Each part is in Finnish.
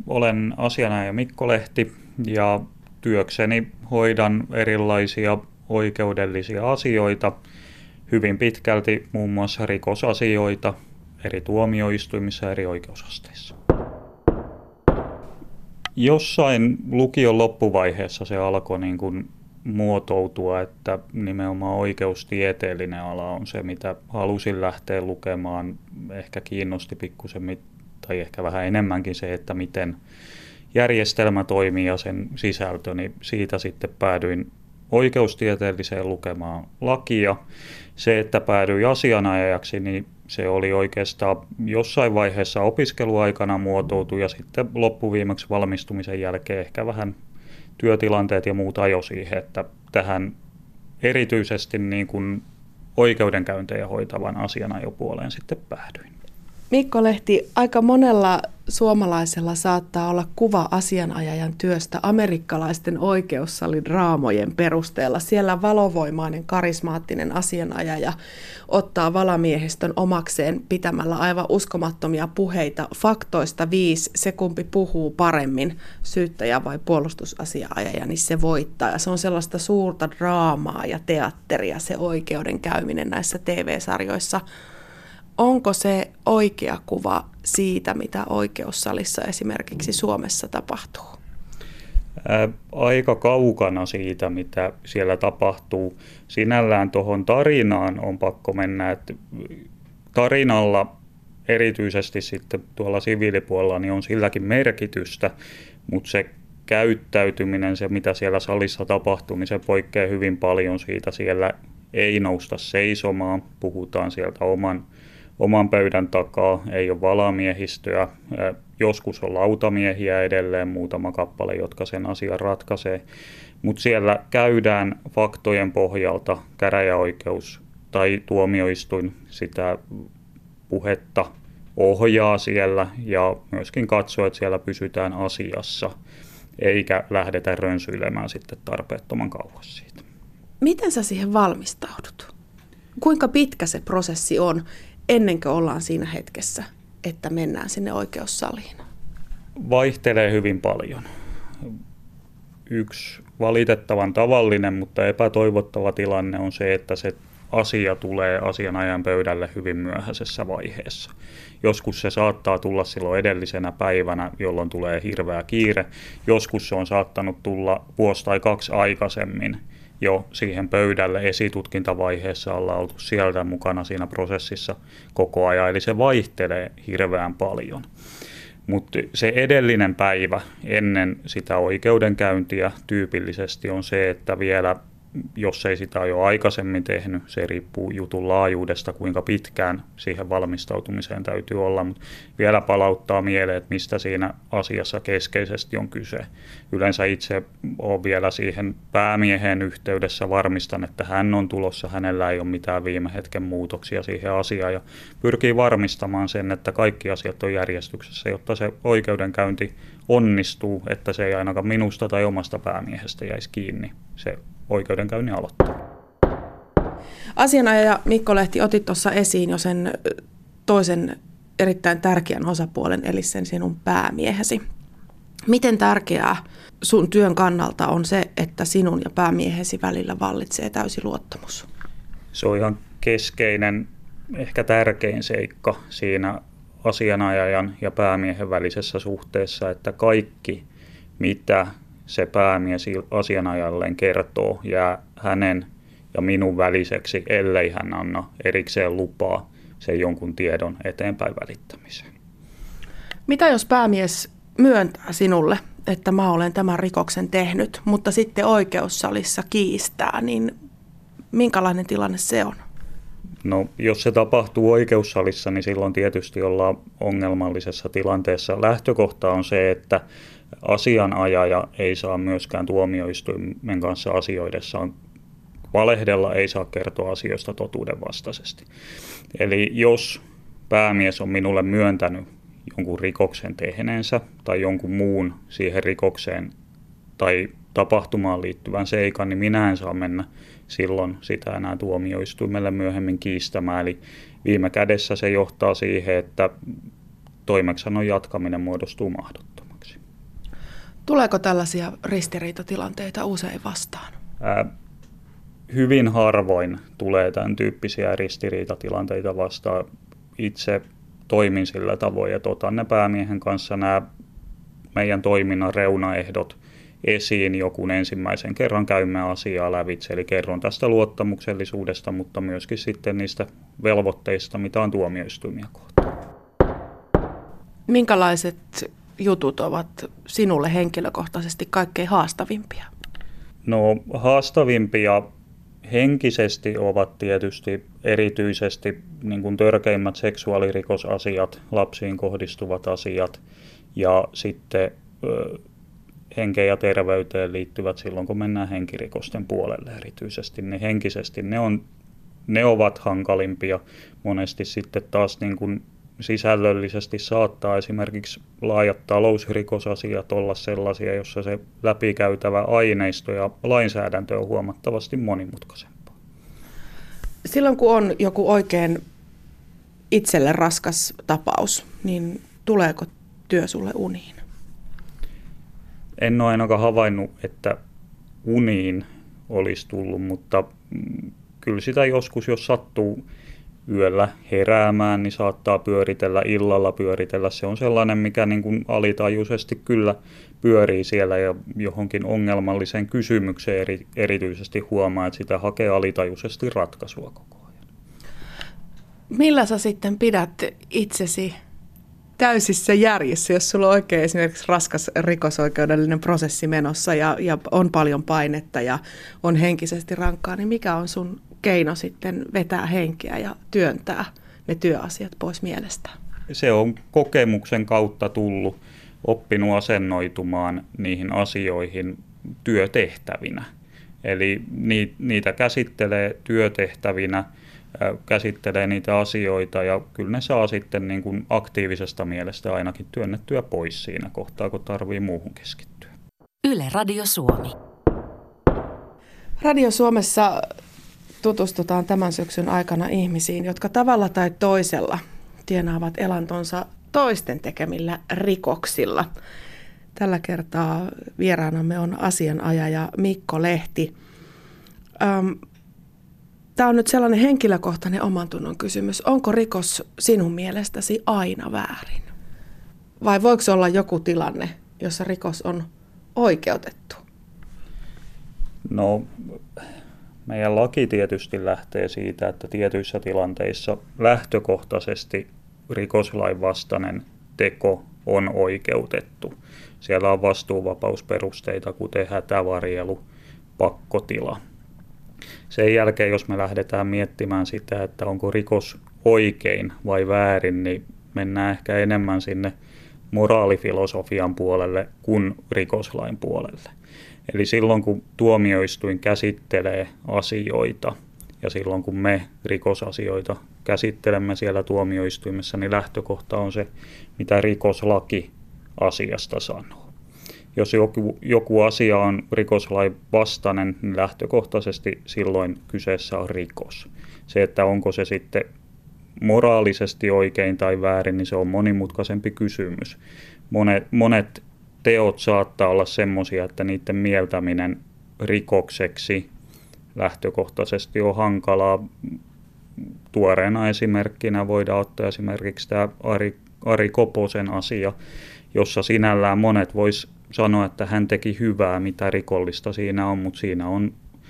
Olen asianajaja Mikko Lehti ja työkseni hoidan erilaisia oikeudellisia asioita, hyvin pitkälti muun muassa rikosasioita eri tuomioistuimissa ja eri oikeusasteissa. Jossain lukion loppuvaiheessa se alkoi muotoutua, että nimenomaan oikeustieteellinen ala on se, mitä halusin lähteä lukemaan. Ehkä kiinnosti pikkusen, tai ehkä vähän enemmänkin se, että miten järjestelmä toimii ja sen sisältö, niin siitä sitten päädyin oikeustieteelliseen lukemaan lakia. Se, että päädyin asianajajaksi, niin se oli oikeastaan jossain vaiheessa opiskeluaikana muotoutu ja sitten loppuviimeksi valmistumisen jälkeen ehkä vähän työtilanteet ja muut ajoi siihen, että tähän erityisesti oikeudenkäyntejä hoitavan asianajopuoleen sitten päädyin. Mikko Lehti, aika monella suomalaisella saattaa olla kuva asianajajan työstä amerikkalaisten oikeussalin raamojen perusteella. Siellä valovoimainen, karismaattinen asianajaja ottaa valamiehistön omakseen pitämällä aivan uskomattomia puheita faktoista 5. Se kumpi puhuu paremmin, syyttäjä vai puolustusasianajaja, niin se voittaa. Ja se on sellaista suurta draamaa ja teatteria se oikeudenkäyminen näissä TV-sarjoissa. Onko se oikea kuva siitä, mitä oikeussalissa esimerkiksi Suomessa tapahtuu? Aika kaukana siitä, mitä siellä tapahtuu. Sinällään tuohon tarinaan on pakko mennä, että tarinalla erityisesti sitten tuolla siviilipuolella niin on silläkin merkitystä, mutta se käyttäytyminen, se mitä siellä salissa tapahtuu, niin se poikkeaa hyvin paljon siitä. Siellä ei nousta seisomaan, puhutaan sieltä oman pöydän takaa, ei ole valamiehistöä, joskus on lautamiehiä edelleen, muutama kappale, jotka sen asian ratkaisee, mutta siellä käydään faktojen pohjalta, käräjäoikeus tai tuomioistuin sitä puhetta ohjaa siellä ja myöskin katsoo, että siellä pysytään asiassa, eikä lähdetä rönsyilemään sitten tarpeettoman kauas siitä. Miten sä siihen valmistaudut? Kuinka pitkä se prosessi on ennen kuin ollaan siinä hetkessä, että mennään sinne oikeussaliin? Vaihtelee hyvin paljon. Yksi valitettavan tavallinen, mutta epätoivottava tilanne on se, että se asia tulee asianajajan pöydälle hyvin myöhäisessä vaiheessa. Joskus se saattaa tulla silloin edellisenä päivänä, jolloin tulee hirveä kiire. Joskus se on saattanut tulla vuosi tai 2 aikaisemmin jo siihen pöydälle esitutkintavaiheessa, ollaan oltu sieltä mukana siinä prosessissa koko ajan, eli se vaihtelee hirveän paljon. Mutta se edellinen päivä ennen sitä oikeudenkäyntiä tyypillisesti on se, että vielä, jos ei sitä ole jo aikaisemmin tehnyt, se riippuu jutun laajuudesta, kuinka pitkään siihen valmistautumiseen täytyy olla, mutta vielä palauttaa mieleen, että mistä siinä asiassa keskeisesti on kyse. Yleensä itse olen vielä siihen päämiehen yhteydessä, varmistan, että hän on tulossa, hänellä ei ole mitään viime hetken muutoksia siihen asiaan ja pyrkii varmistamaan sen, että kaikki asiat on järjestyksessä, jotta se oikeudenkäynti onnistuu, että se ei ainakaan minusta tai omasta päämiehestä jäisi kiinni se oikeudenkäynnin aloittaa. Asianajaja Mikko Lehti, otit tuossa esiin jo sen toisen erittäin tärkeän osapuolen, eli sen sinun päämiehesi. Miten tärkeää sun työn kannalta on se, että sinun ja päämiehesi välillä vallitsee täysi luottamus? Se on ihan keskeinen, ehkä tärkein seikka siinä asianajajan ja päämiehen välisessä suhteessa, että kaikki, mitä se päämies asianajajalleen kertoo, jää hänen ja minun väliseksi, ellei hän anna erikseen lupaa sen jonkun tiedon eteenpäin välittämiseen. Mitä jos päämies myöntää sinulle, että mä olen tämän rikoksen tehnyt, mutta sitten oikeussalissa kiistää, niin minkälainen tilanne se on? No, jos se tapahtuu oikeussalissa, niin silloin tietysti ollaan ongelmallisessa tilanteessa. Lähtökohta on se, että asianajaja ei saa myöskään tuomioistuimen kanssa asioidessaan valehdella, ei saa kertoa asioista totuuden vastaisesti. Eli jos päämies on minulle myöntänyt jonkun rikoksen tehneensä tai jonkun muun siihen rikokseen tai tapahtumaan liittyvän seikan, niin minä en saa mennä silloin sitä enää tuomioistuimelle myöhemmin kiistämään. Eli viime kädessä se johtaa siihen, että toimeksiannon jatkaminen muodostuu mahdottomaksi. Tuleeko tällaisia ristiriitatilanteita usein vastaan? Hyvin harvoin tulee tämän tyyppisiä ristiriitatilanteita vastaan. Itse toimin sillä tavoin, että otan ne päämiehen kanssa nämä meidän toiminnan reunaehdot esiin, joku ensimmäisen kerran käymme asiaa lävitse, eli kerron tästä luottamuksellisuudesta, mutta myöskin sitten niistä velvoitteista, mitä on tuomioistuimia kohtaan. Minkälaiset jutut ovat sinulle henkilökohtaisesti kaikkein haastavimpia? No haastavimpia henkisesti ovat tietysti erityisesti niin kuin törkeimmät seksuaalirikosasiat, lapsiin kohdistuvat asiat ja sitten henkeen ja terveyteen liittyvät silloin, kun mennään henkirikosten puolelle erityisesti. Niin henkisesti ne ovat hankalimpia. Monesti sitten taas niin kuin sisällöllisesti saattaa esimerkiksi laajat talousrikosasiat olla sellaisia, jossa se läpikäytävä aineisto ja lainsäädäntö on huomattavasti monimutkaisempaa. Silloin kun on joku oikein itselle raskas tapaus, niin tuleeko työ sulle uniin? En ole ainakaan havainnut, että uniin olisi tullut, mutta kyllä sitä joskus, jos sattuu yöllä heräämään, niin saattaa pyöritellä, illalla pyöritellä. Se on sellainen, mikä niin kuin alitajuisesti kyllä pyörii siellä ja johonkin ongelmalliseen kysymykseen erityisesti huomaa, että sitä hakee alitajuisesti ratkaisua koko ajan. Millä sä sitten pidät itsesi täysissä järjissä, jos sulla on oikein esimerkiksi raskas rikosoikeudellinen prosessi menossa ja on paljon painetta ja on henkisesti rankkaa, niin mikä on sun keino sitten vetää henkeä ja työntää ne työasiat pois mielestä? Se on kokemuksen kautta tullut, oppinut asennoitumaan niihin asioihin työtehtävinä. Eli niitä käsittelee työtehtävinä, käsittelee niitä asioita ja kyllä ne saa sitten niin kuin aktiivisesta mielestä ainakin työnnettyä pois siinä kohtaa, kun tarvii muuhun keskittyä. Yle Radio Suomi. Radio Suomessa tutustutaan tämän syksyn aikana ihmisiin, jotka tavalla tai toisella tienaavat elantonsa toisten tekemillä rikoksilla. Tällä kertaa vieraanamme on asianajaja Mikko Lehti. Tämä on nyt sellainen henkilökohtainen omantunnon kysymys. Onko rikos sinun mielestäsi aina väärin? Vai voiko olla joku tilanne, jossa rikos on oikeutettu? No, meidän laki tietysti lähtee siitä, että tietyissä tilanteissa lähtökohtaisesti rikoslain vastainen teko on oikeutettu. Siellä on vastuuvapausperusteita, kuten hätävarjelu, pakkotila. Sen jälkeen, jos me lähdetään miettimään sitä, että onko rikos oikein vai väärin, niin mennään ehkä enemmän sinne moraalifilosofian puolelle kuin rikoslain puolelle. Eli silloin, kun tuomioistuin käsittelee asioita ja silloin, kun me rikosasioita käsittelemme siellä tuomioistuimessa, niin lähtökohta on se, mitä rikoslaki asiasta sanoo. Jos joku asia on rikoslain vastainen, niin lähtökohtaisesti silloin kyseessä on rikos. Se, että onko se sitten moraalisesti oikein tai väärin, niin se on monimutkaisempi kysymys. Monet teot saattaa olla semmoisia, että niiden mieltäminen rikokseksi lähtökohtaisesti on hankalaa. Tuoreena esimerkkinä voidaan ottaa esimerkiksi tämä Ari Koposen asia, jossa sinällään monet vois sanoa, että hän teki hyvää, mitä rikollista siinä on, mutta siinä on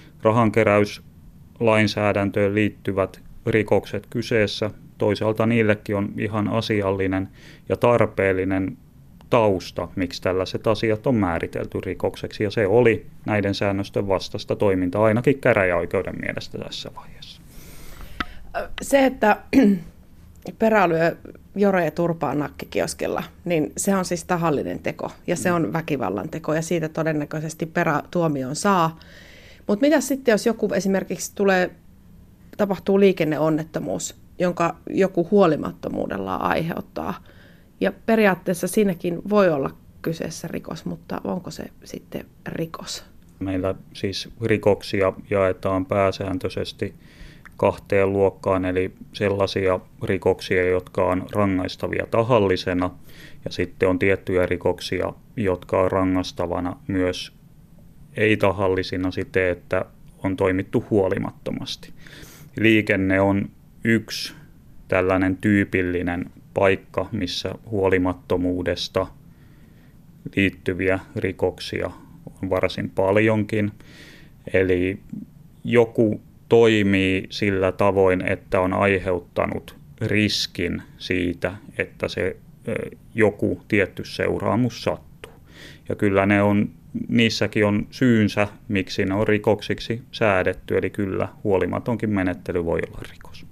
rahankeräyslainsäädäntöön liittyvät rikokset kyseessä. Toisaalta niillekin on ihan asiallinen ja tarpeellinen tausta, miksi tällaiset asiat on määritelty rikokseksi, ja se oli näiden säännösten vastaista toimintaa ainakin käräjäoikeuden mielestä tässä vaiheessa. Se, että perä lyö Jore turpaan nakkikioskilla, niin se on siis tahallinen teko ja se on väkivallan teko ja siitä todennäköisesti perätuomion saa. Mutta mitä sitten, jos joku esimerkiksi tapahtuu liikenneonnettomuus, jonka joku huolimattomuudellaan aiheuttaa ja periaatteessa siinäkin voi olla kyseessä rikos, mutta onko se sitten rikos? Meillä siis rikoksia jaetaan pääsääntöisesti kahteen luokkaan, eli sellaisia rikoksia, jotka on rangaistavia tahallisena, ja sitten on tiettyjä rikoksia, jotka on rangaistavana myös ei-tahallisina siten, että on toimittu huolimattomasti. Liikenne on yksi tällainen tyypillinen paikka, missä huolimattomuudesta liittyviä rikoksia on varsin paljonkin. Eli joku toimii sillä tavoin, että on aiheuttanut riskin siitä, että se joku tietty seuraamus sattuu. Ja kyllä niissäkin on syynsä, miksi ne on rikoksiksi säädetty, eli kyllä huolimatonkin menettely voi olla rikos.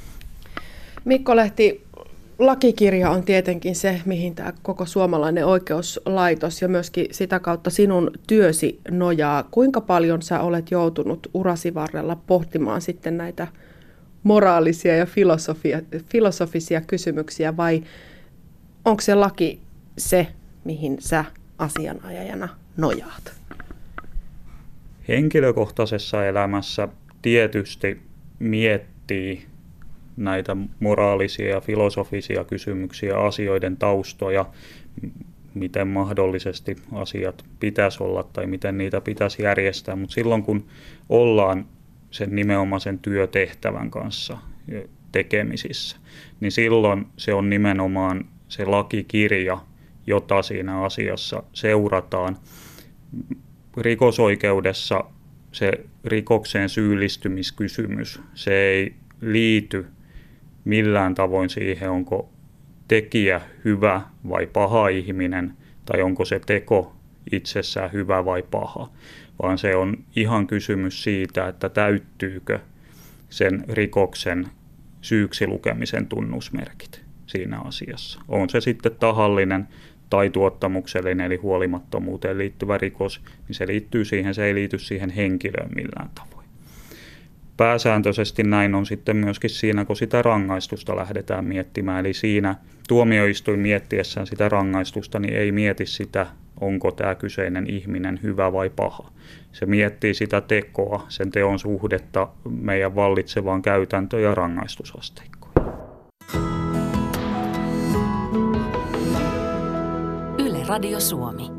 Mikko Lehti, lakikirja on tietenkin se, mihin tämä koko suomalainen oikeuslaitos ja myöskin sitä kautta sinun työsi nojaa. Kuinka paljon sä olet joutunut urasi varrella pohtimaan sitten näitä moraalisia ja filosofisia kysymyksiä, vai onko se laki se, mihin sä asianajajana nojaat? Henkilökohtaisessa elämässä tietysti miettii näitä moraalisia ja filosofisia kysymyksiä, asioiden taustoja, miten mahdollisesti asiat pitäisi olla tai miten niitä pitäisi järjestää. Mutta silloin kun ollaan sen nimenomaisen työtehtävän kanssa tekemisissä, niin silloin se on nimenomaan se lakikirja, jota siinä asiassa seurataan. Rikosoikeudessa se rikokseen syyllistymiskysymys, se ei liity millään tavoin siihen, onko tekijä hyvä vai paha ihminen, tai onko se teko itsessään hyvä vai paha, vaan se on ihan kysymys siitä, että täyttyykö sen rikoksen syyksi lukemisen tunnusmerkit siinä asiassa. On se sitten tahallinen tai tuottamuksellinen, eli huolimattomuuteen liittyvä rikos, niin se liittyy siihen, se ei liity siihen henkilöön millään tavoin. Pääsääntöisesti näin on sitten myöskin siinä, kun sitä rangaistusta lähdetään miettimään. Eli siinä tuomioistuin miettiessään sitä rangaistusta, niin ei mieti sitä, onko tämä kyseinen ihminen hyvä vai paha. Se miettii sitä tekoa, sen teon suhdetta meidän vallitsevaan käytäntöön ja rangaistusasteikkoon. Yle Radio Suomi.